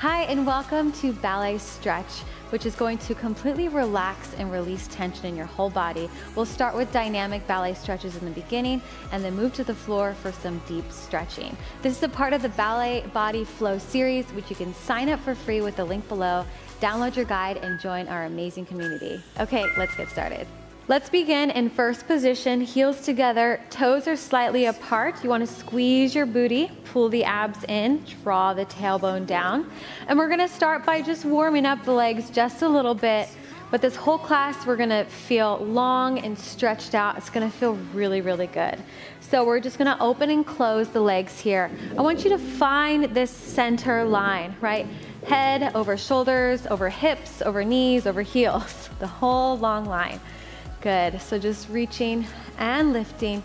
Hi, and welcome to Ballet Stretch, which is going to completely relax and release tension in your whole body. We'll start with dynamic ballet stretches in the beginning and then move to the floor for some deep stretching. This is a part of the Ballet Body Flow series, which you can sign up for free with the link below, download your guide, and join our amazing community. Okay, let's get started. Let's begin in first position, heels together, toes are slightly apart. You want to squeeze your booty, pull the abs in, draw the tailbone down. And we're going to start by just warming up the legs just a little bit. But this whole class, we're going to feel long and stretched out. It's going to feel really, really good. So we're just going to open and close the legs here. I want you to find this center line, right? Head over shoulders, over hips, over knees, over heels, the whole long line. Good, so just reaching and lifting,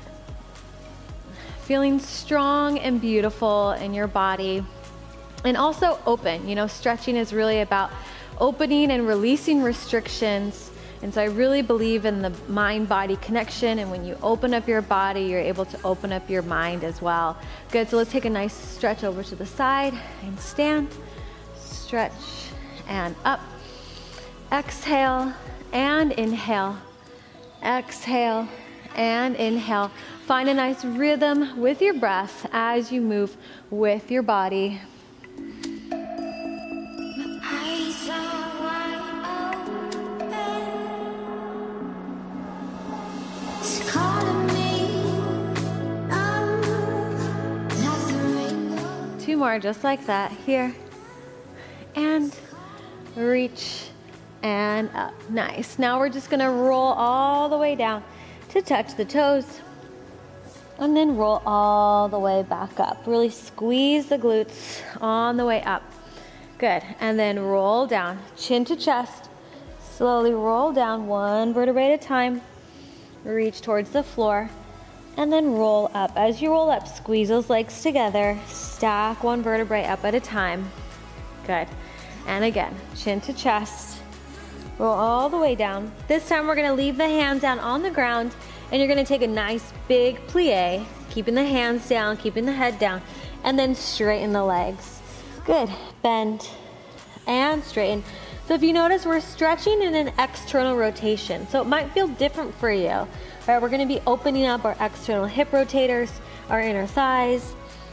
feeling strong and beautiful in your body, and also open. You know, stretching is really about opening and releasing restrictions, and so I really believe in the mind-body connection, and when you open up your body, you're able to open up your mind as well. Good, so let's take a nice stretch over to the side and stand, stretch and up, exhale and inhale. Exhale and inhale. Find a nice rhythm with your breath as you move with your body. Two more just like that. Here. And reach. And up. Nice. Now we're just going to roll all the way down to touch the toes. And then roll all the way back up. Really squeeze the glutes on the way up. Good. And then roll down, chin to chest. Slowly roll down one vertebrae at a time. Reach towards the floor. And then roll up. As you roll up, squeeze those legs together. Stack one vertebrae up at a time. Good. And again, chin to chest. Roll all the way down. This time we're gonna leave the hands down on the ground, and you're gonna take a nice big plie, keeping the hands down, keeping the head down, and then straighten the legs. Good, bend and straighten. So if you notice, we're stretching in an external rotation, so it might feel different for you. All right, we're gonna be opening up our external hip rotators, our inner thighs,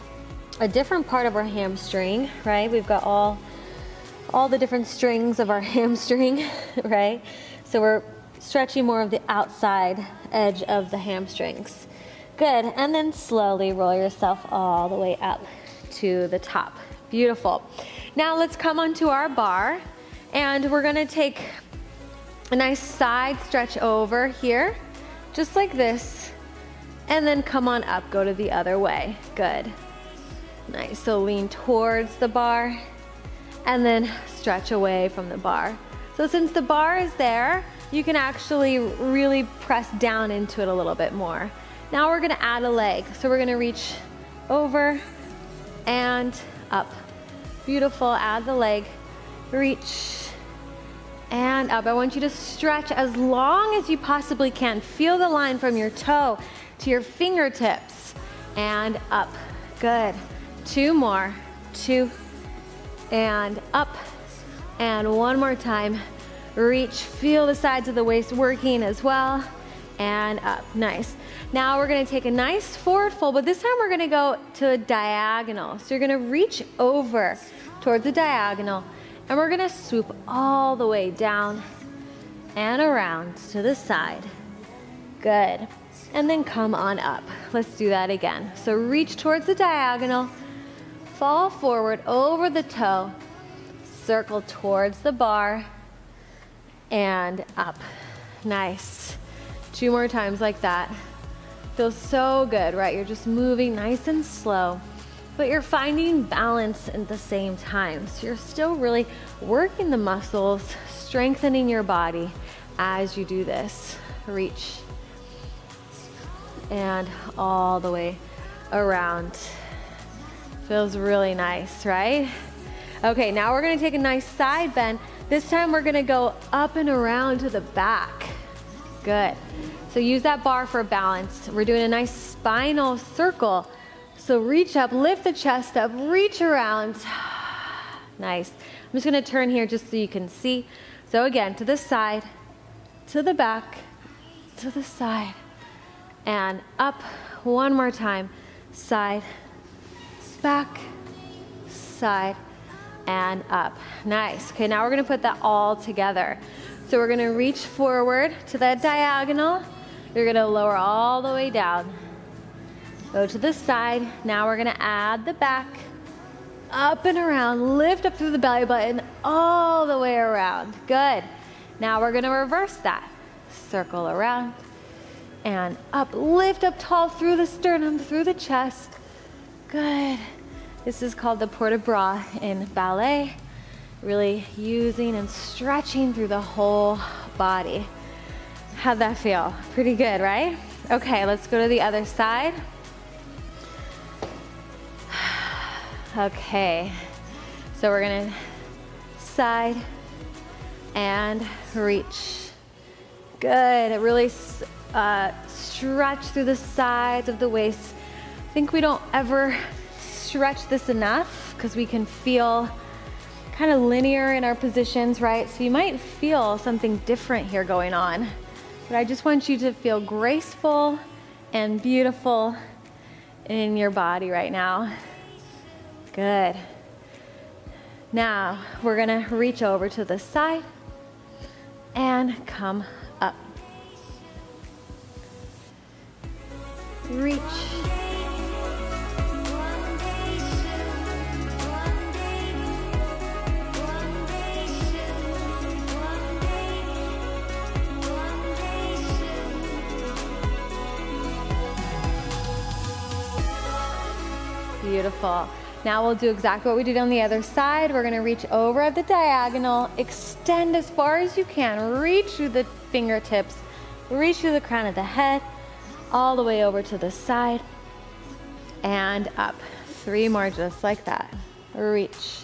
a different part of our hamstring, right? We've got all the different strings of our hamstring, right? So we're stretching more of the outside edge of the hamstrings. Good, and then slowly roll yourself all the way up to the top. Beautiful. Now let's come onto our bar, and we're gonna take a nice side stretch over here, just like this, and then come on up, go to the other way. Good. Nice, so lean towards the bar, and then stretch away from the bar. So since the bar is there, you can actually really press down into it a little bit more. Now we're gonna add a leg. So we're gonna reach over and up. Beautiful, add the leg, reach and up. I want you to stretch as long as you possibly can. Feel the line from your toe to your fingertips and up. Good, two more, two, and up, and one more time. Reach, feel the sides of the waist working as well, and up. Nice. Now we're gonna take a nice forward fold, but this time we're gonna go to a diagonal. So you're gonna reach over towards the diagonal, and we're gonna swoop all the way down and around to the side. Good. And then come on up. Let's do that again. So reach towards the diagonal, fall forward over the toe, circle towards the bar, and up. Nice. Two more times like that. Feels so good, right? You're just moving nice and slow, but you're finding balance at the same time. So you're still really working the muscles, strengthening your body as you do this. Reach. And all the way around. Feels really nice, right? Okay, now we're gonna take a nice side bend. This time we're gonna go up and around to the back. Good. So use that bar for balance. We're doing a nice spinal circle. So reach up, lift the chest up, reach around, Nice. I'm just gonna turn here just so you can see. So again, to the side, to the back, to the side, and up. One more time. Side, back, side, and up. Nice. Okay, now we're gonna put that all together. So we're gonna reach forward to that diagonal. You're gonna lower all the way down. Go to the side. Now we're gonna add the back, up and around, lift up through the belly button, all the way around. Good. Now we're gonna reverse that. Circle around and up, lift up tall through the sternum, through the chest. Good. This is called the port de bras in ballet. Really using and stretching through the whole body. How'd that feel? Pretty good, right? Okay, let's go to the other side. Okay, so we're gonna side and reach. Good, really stretch through the sides of the waist. I think we don't ever stretch this enough because we can feel kind of linear in our positions, right? So you might feel something different here going on, but I just want you to feel graceful and beautiful in your body right now. Good. Now we're gonna reach over to the side and come up. Reach. Beautiful. Now we'll do exactly what we did on the other side. We're gonna reach over at the diagonal, extend as far as you can, reach through the fingertips, reach through the crown of the head, all the way over to the side, and up. 3 more just like that. Reach.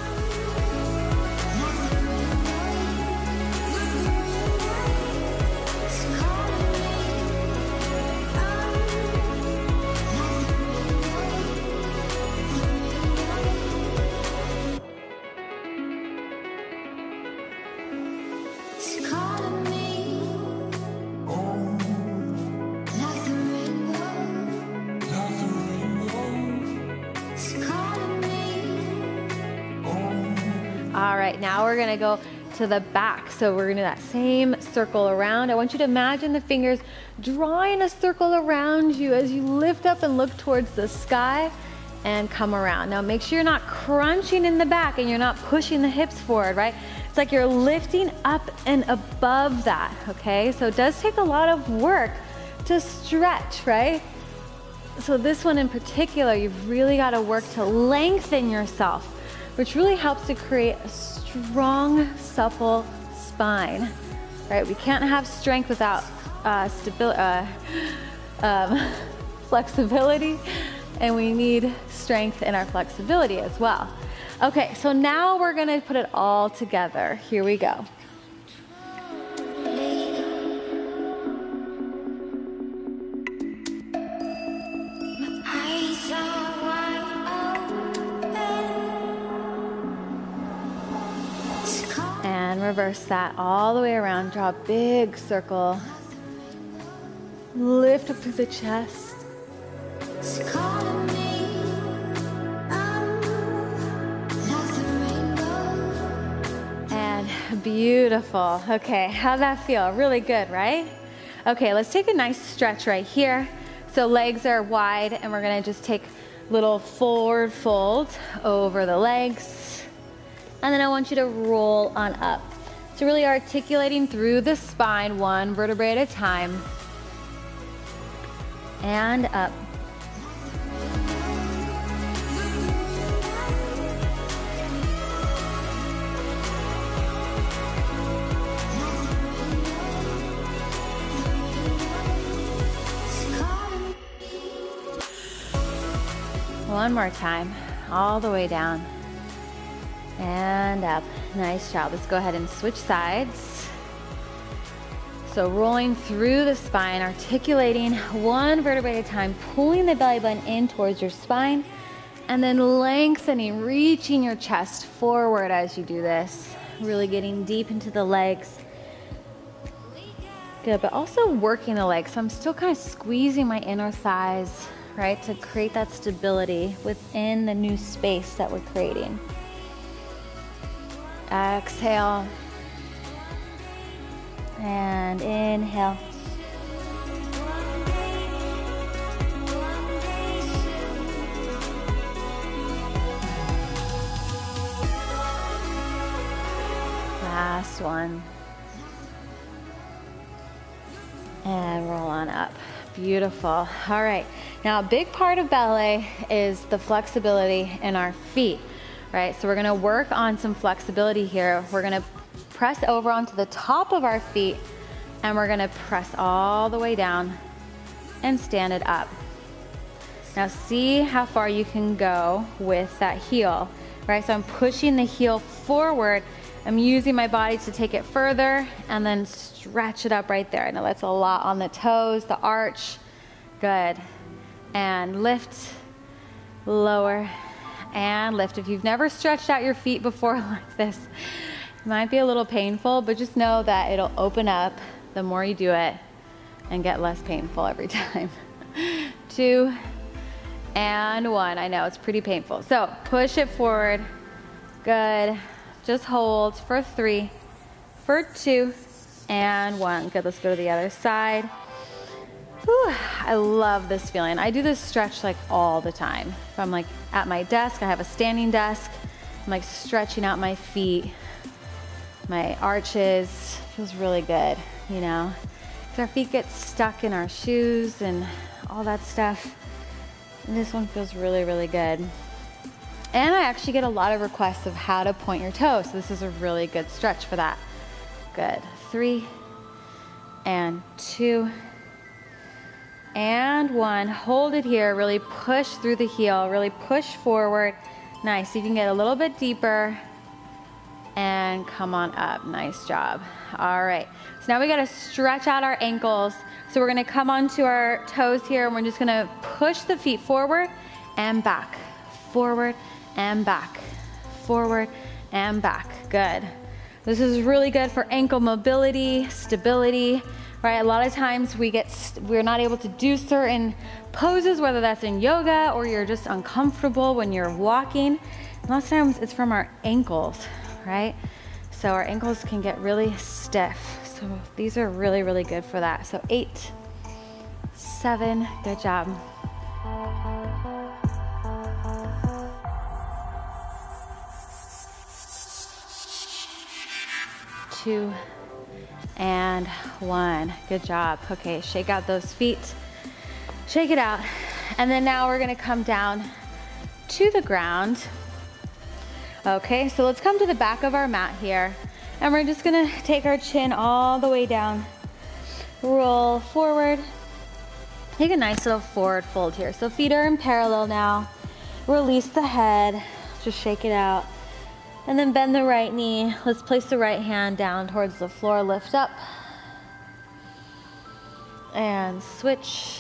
All right, now we're gonna go to the back. So we're gonna do that same circle around. I want you to imagine the fingers drawing a circle around you as you lift up and look towards the sky and come around. Now make sure you're not crunching in the back and you're not pushing the hips forward, right? It's like you're lifting up and above that, okay? So it does take a lot of work to stretch, right? So this one in particular, you've really gotta work to lengthen yourself, which really helps to create a strong, supple spine, right? We can't have strength without flexibility, and we need strength in our flexibility as well. Okay, so now we're gonna put it all together. Here we go. And reverse that all the way around. Draw a big circle. Lift up through the chest. And beautiful. Okay, how'd that feel? Really good, right? Okay, let's take a nice stretch right here. So legs are wide, and we're gonna just take little forward folds over the legs. And then I want you to roll on up. So really articulating through the spine, 1 vertebrae at a time. And up. One more time, all the way down. And up. Nice job. Let's go ahead and switch sides. So rolling through the spine, articulating 1 vertebrae at a time, pulling the belly button in towards your spine, And then lengthening, reaching your chest forward as you do this. Really getting deep into the legs. Good, but also working the legs. So I'm still kind of squeezing my inner thighs, right, to create that stability within the new space that we're creating. Exhale. And inhale. Last one. And roll on up. Beautiful. All right. Now, a big part of ballet is the flexibility in our feet, right? So we're going to work on some flexibility here. We're going to press over onto the top of our feet, and we're going to press all the way down and stand it up. Now, see how far you can go with that heel, right? So I'm pushing the heel forward. I'm using my body to take it further and then stretch it up right there. I know that's a lot on the toes, the arch. Good. And lift, lower, and lift. If you've never stretched out your feet before like this, it might be a little painful, but just know that it'll open up the more you do it and get less painful every time. 2 and 1. I know it's pretty painful. So push it forward. Good. Just hold for 3, for 2, and 1. Good, let's go to the other side. Whew, I love this feeling. I do this stretch like all the time. If I'm like at my desk, I have a standing desk, I'm like stretching out my feet, my arches. Feels really good, you know? Because our feet get stuck in our shoes and all that stuff. And this one feels really, really good. And I actually get a lot of requests of how to point your toes. So this is a really good stretch for that. Good. 3 and 2 and 1. Hold it here. Really push through the heel. Really push forward. Nice. You can get a little bit deeper and come on up. Nice job. All right. So now we got to stretch out our ankles. So we're going to come onto our toes here, and we're just going to push the feet forward and back. Forward and back, forward and back. Good. This is really good for ankle mobility, stability, right? A lot of times we're not able to do certain poses, whether that's in yoga or you're just uncomfortable when you're walking. A lot of times it's from our ankles, right? So our ankles can get really stiff. So these are really, really good for that. So 8, 7, good job. 2 and 1. Good job. Okay, shake out those feet. Shake it out. And then now we're gonna come down to the ground. Okay, so let's come to the back of our mat here. And we're just gonna take our chin all the way down. Roll forward. Take a nice little forward fold here. So feet are in parallel now. Release the head. Just shake it out. And then bend the right knee. Let's place the right hand down towards the floor. Lift up. And switch.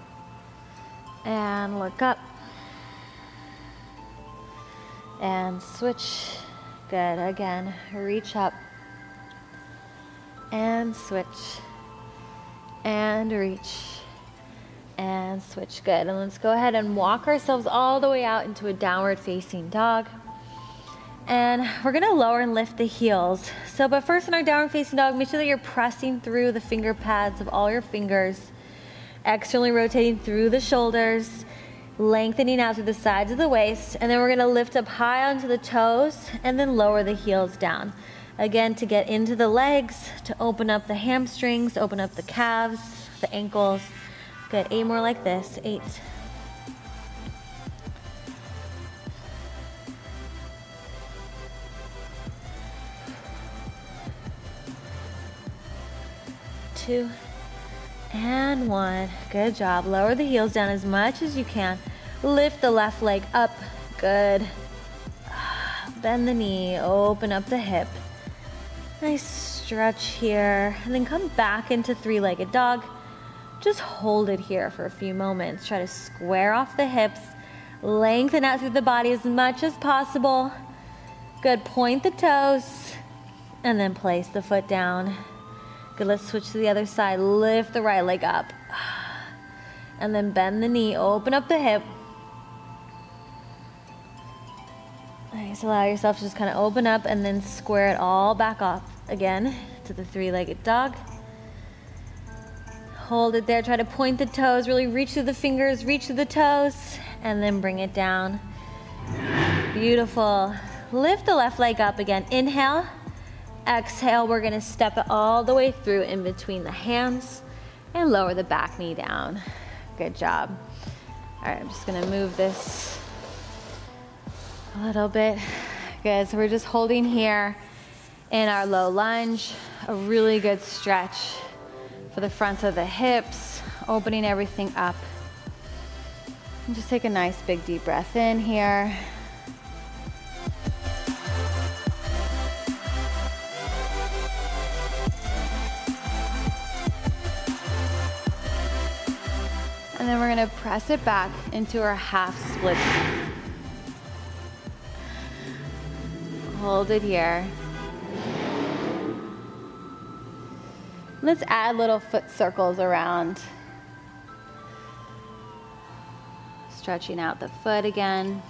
And look up. And switch. Good. Again, reach up. And switch. And reach. And switch. Good. And let's go ahead and walk ourselves all the way out into a downward facing dog. And we're gonna lower and lift the heels. So, but first in our downward facing dog, make sure that you're pressing through the finger pads of all your fingers, externally rotating through the shoulders, lengthening out to the sides of the waist, and then we're gonna lift up high onto the toes and then lower the heels down. Again, to get into the legs, to open up the hamstrings, open up the calves, the ankles. Good, 8 more like this, 8. 2 and 1. Good job. Lower the heels down as much as you can. Lift the left leg up. Good. Bend the knee. Open up the hip. Nice stretch here. And then come back into three-legged dog. Just hold it here for a few moments. Try to square off the hips. Lengthen out through the body as much as possible. Good, point the toes and then place the foot down. Good, let's switch to the other side. Lift the right leg up. And then bend the knee, open up the hip. Nice, allow yourself to just kind of open up and then square it all back off again to the three-legged dog. Hold it there, try to point the toes, really reach through the fingers, reach through the toes, and then bring it down. Beautiful. Lift the left leg up again. Inhale, exhale, we're gonna step it all the way through in between the hands and lower the back knee down. Good job. All right, I'm just gonna move this a little bit. Good, so we're just holding here in our low lunge, a really good stretch for the fronts of the hips, opening everything up. And just take a nice big deep breath in here. And then we're gonna press it back into our half split. Hold it here. Let's add little foot circles around. Stretching out the foot again.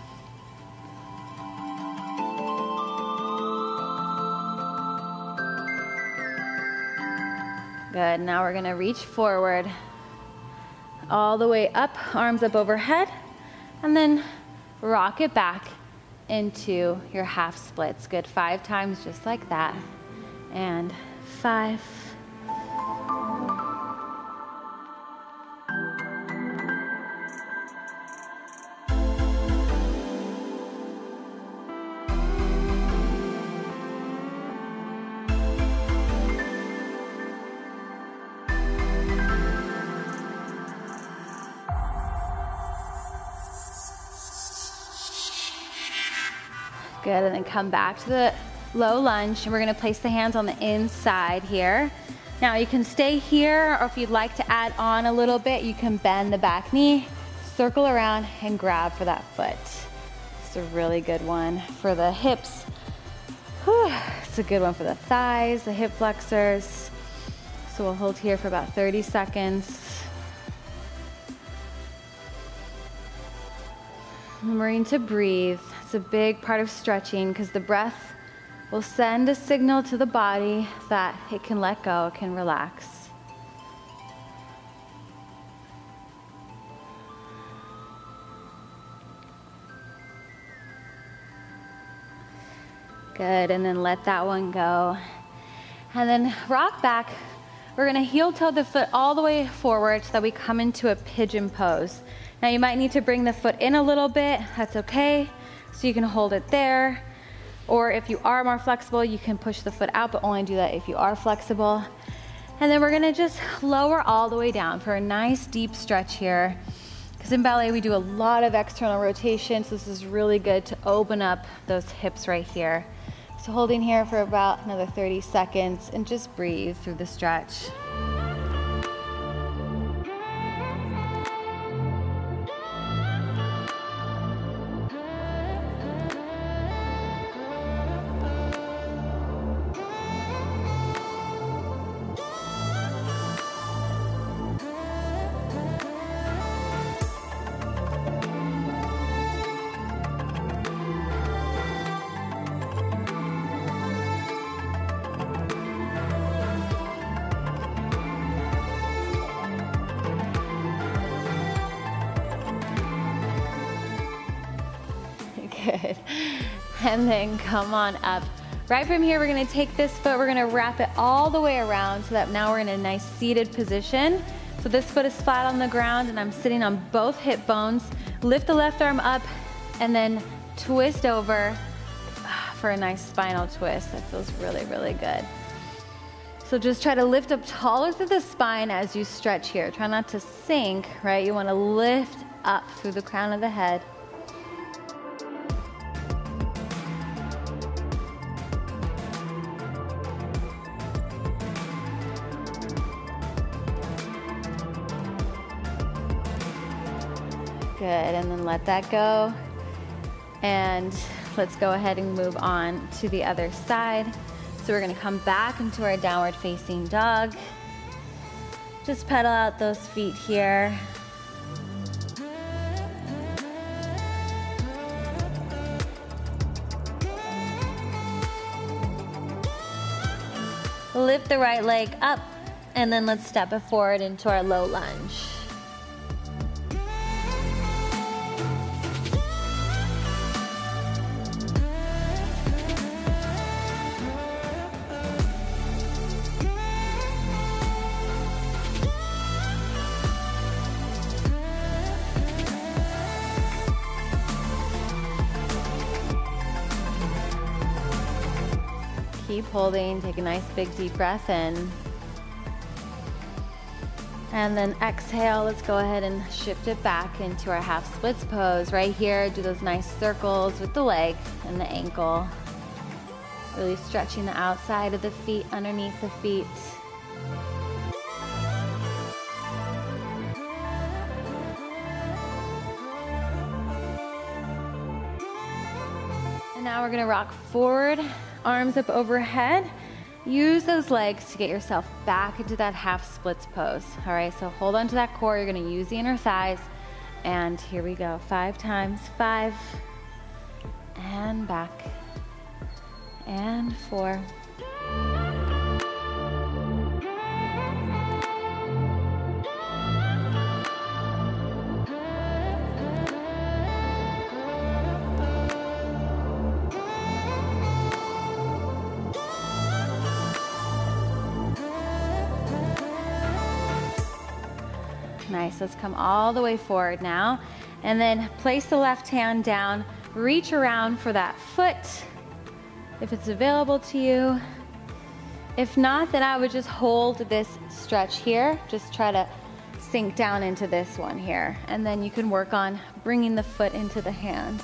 Good, now we're gonna reach forward all the way up, arms up overhead, and then rock it back into your half splits. Good, 5 times just like that. And 5. Good, and then come back to the low lunge, and we're gonna place the hands on the inside here. Now you can stay here, or if you'd like to add on a little bit, you can bend the back knee, circle around, and grab for that foot. It's a really good one for the hips. Whew. It's a good one for the thighs, the hip flexors. So we'll hold here for about 30 seconds. Remembering to breathe. It's a big part of stretching because the breath will send a signal to the body that it can let go, it can relax. Good, and then let that one go. And then rock back. We're gonna heel toe the foot all the way forward so that we come into a pigeon pose. Now you might need to bring the foot in a little bit, that's okay. So you can hold it there. Or if you are more flexible, you can push the foot out, but only do that if you are flexible. And then we're gonna just lower all the way down for a nice deep stretch here. Because in ballet, we do a lot of external rotation, so this is really good to open up those hips right here. So holding here for about another 30 seconds and just breathe through the stretch. Good. And then come on up. Right from here, we're gonna take this foot, we're gonna wrap it all the way around so that now we're in a nice seated position. So this foot is flat on the ground and I'm sitting on both hip bones. Lift the left arm up and then twist over for a nice spinal twist. That feels really, really good. So just try to lift up taller through the spine as you stretch here. Try not to sink, right? You wanna lift up through the crown of the head. Good, and then let that go. And let's go ahead and move on to the other side. So we're gonna come back into our downward facing dog. Just pedal out those feet here. Lift the right leg up, and then let's step it forward into our low lunge. Keep holding, take a nice big deep breath in. And then exhale, let's go ahead and shift it back into our half splits pose. Right here, do those nice circles with the leg and the ankle. Really stretching the outside of the feet, underneath the feet. And now we're gonna rock forward, arms up overhead. Use those legs to get yourself back into that half splits pose. All right, so hold on to that core. You're gonna use the inner thighs. And here we go, 5 times. 5, and back, and 4. Nice, let's come all the way forward now. And then place the left hand down, reach around for that foot, if it's available to you. If not, then I would just hold this stretch here. Just try to sink down into this one here. And then you can work on bringing the foot into the hand.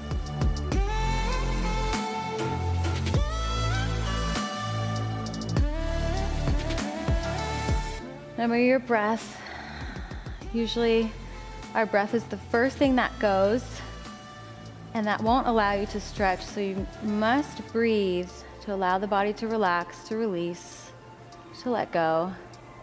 Remember your breath. Usually our breath is the first thing that goes, and that won't allow you to stretch, so you must breathe to allow the body to relax, to release, to let go.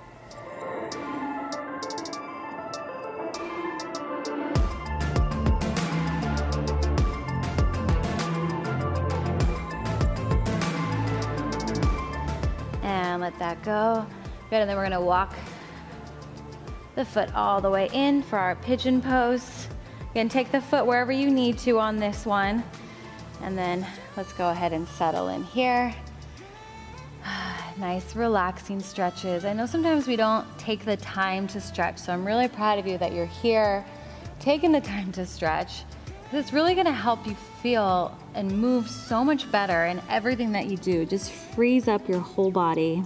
And let that go. Good, and then we're gonna walk the foot all the way in for our pigeon pose. Again, take the foot wherever you need to on this one. And then let's go ahead and settle in here. Nice relaxing stretches. I know sometimes we don't take the time to stretch, so I'm really proud of you that you're here taking the time to stretch, because it's really gonna help you feel and move so much better in everything that you do. It just frees up your whole body.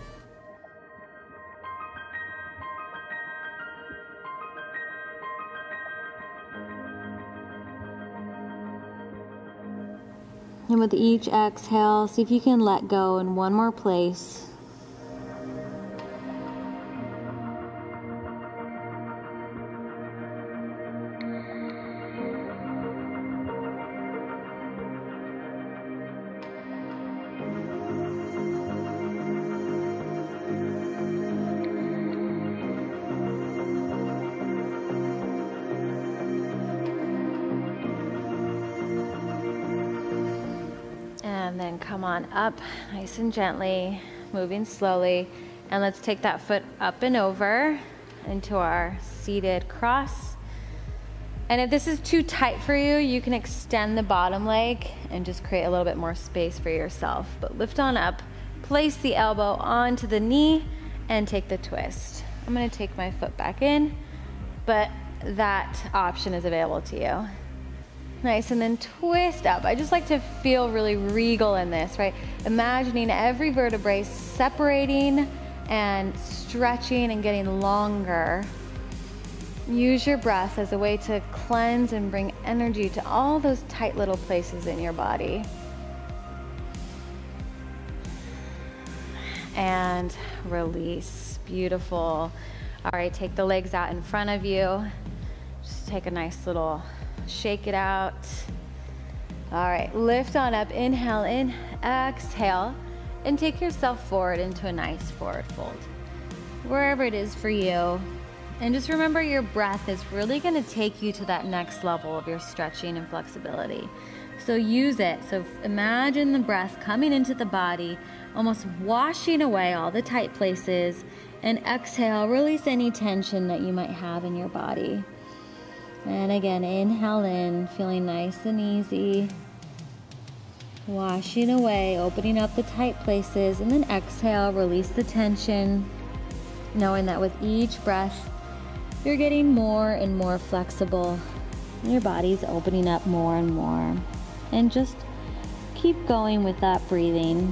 And with each exhale, see if you can let go in one more place. And then come on up nice and gently, moving slowly. And let's take that foot up and over into our seated cross. And if this is too tight for you, you can extend the bottom leg and just create a little bit more space for yourself. But lift on up, place the elbow onto the knee, and take the twist. I'm gonna take my foot back in, but that option is available to you. Nice, and then twist up. I just like to feel really regal in this, right? Imagining every vertebrae separating and stretching and getting longer. Use your breath as a way to cleanse and bring energy to all those tight little places in your body. And release, beautiful. All right, take the legs out in front of you. Just just take a nice little shake it out. All right, lift on up, inhale in, exhale, and take yourself forward into a nice forward fold, wherever it is for you. And just remember your breath is really gonna take you to that next level of your stretching and flexibility. So use it. So imagine the breath coming into the body, almost washing away all the tight places, and exhale, release any tension that you might have in your body. And again, inhale in, feeling nice and easy, washing away, opening up the tight places, and then exhale, release the tension, knowing that with each breath, you're getting more and more flexible, and your body's opening up more and more. And just keep going with that breathing.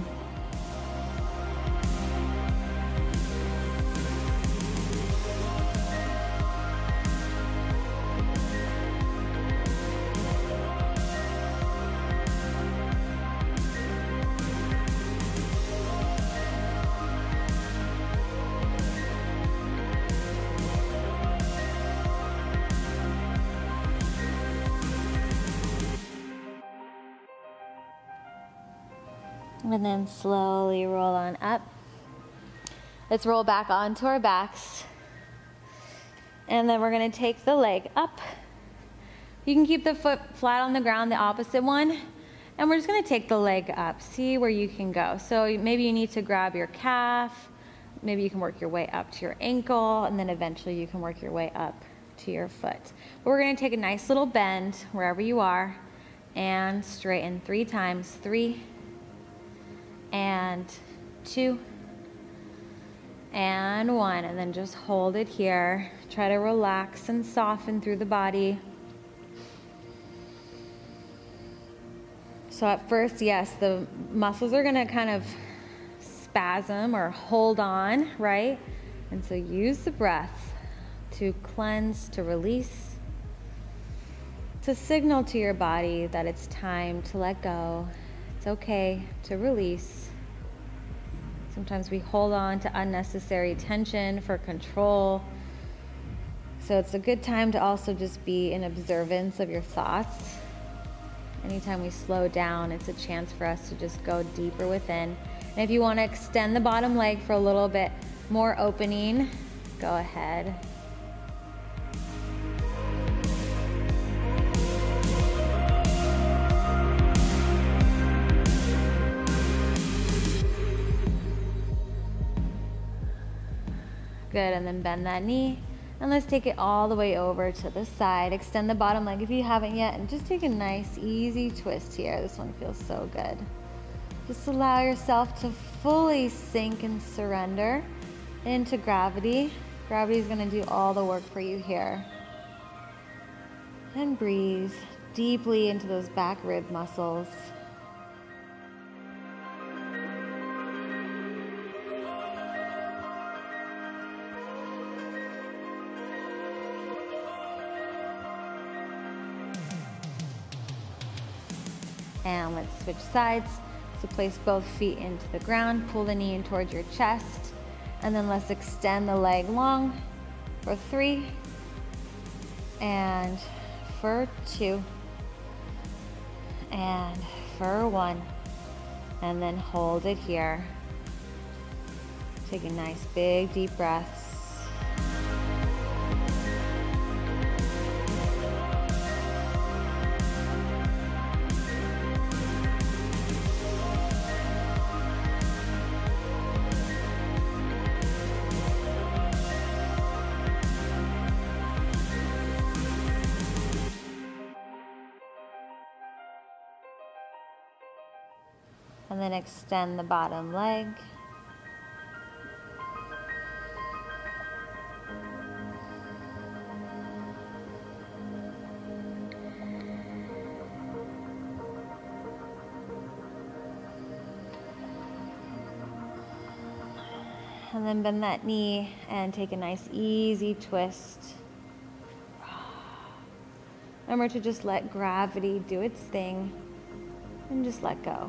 And then slowly roll on up. Let's roll back onto our backs. And then we're gonna take the leg up. You can keep the foot flat on the ground, the opposite one. And we're just gonna take the leg up. See where you can go. So maybe you need to grab your calf. Maybe you can work your way up to your ankle, and then eventually you can work your way up to your foot. But we're gonna take a nice little bend wherever you are and straighten 3 times. 3, and 2, and 1, and then just hold it here. Try to relax and soften through the body. So at first, yes, the muscles are gonna kind of spasm or hold on, right? And so use the breath to cleanse, to release, to signal to your body that it's time to let go. It's okay to release. Sometimes we hold on to unnecessary tension for control. So it's a good time to also just be in observance of your thoughts. Anytime we slow down, it's a chance for us to just go deeper within. And if you want to extend the bottom leg for a little bit more opening, go ahead. Good, and then bend that knee. And let's take it all the way over to the side. Extend the bottom leg if you haven't yet, and just take a nice, easy twist here. This one feels so good. Just allow yourself to fully sink and surrender into gravity. Gravity is gonna do all the work for you here. And breathe deeply into those back rib muscles. And let's switch sides. So place both feet into the ground, pull the knee in towards your chest, and then let's extend the leg long for 3, and for 2, and for 1, and then hold it here. Take a nice big deep breaths. And then extend the bottom leg. And then bend that knee and take a nice easy twist. Remember to just let gravity do its thing and just let go.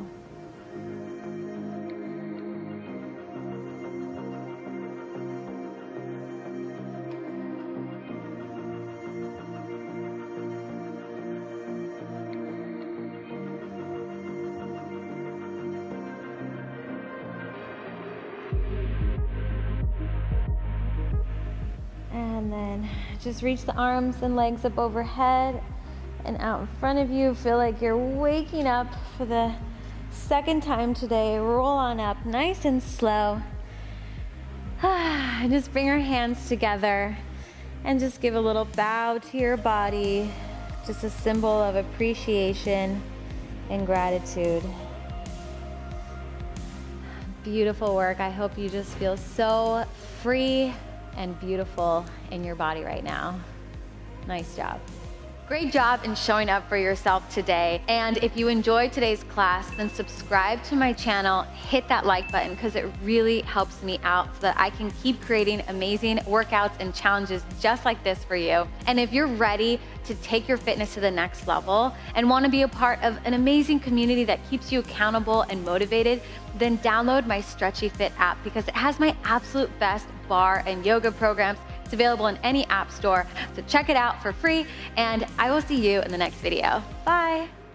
Just reach the arms and legs up overhead and out in front of you. Feel like you're waking up for the second time today. Roll on up nice and slow. And just bring your hands together and just give a little bow to your body. Just a symbol of appreciation and gratitude. Beautiful work. I hope you just feel so free and beautiful in your body right now. Nice job. Great job in showing up for yourself today. And if you enjoyed today's class, then subscribe to my channel, hit that like button because it really helps me out so that I can keep creating amazing workouts and challenges just like this for you. And if you're ready to take your fitness to the next level and want to be a part of an amazing community that keeps you accountable and motivated, then download my Stretchy Fit app because it has my absolute best bar and yoga programs. It's available in any app store, so check it out for free, and I will see you in the next video. Bye.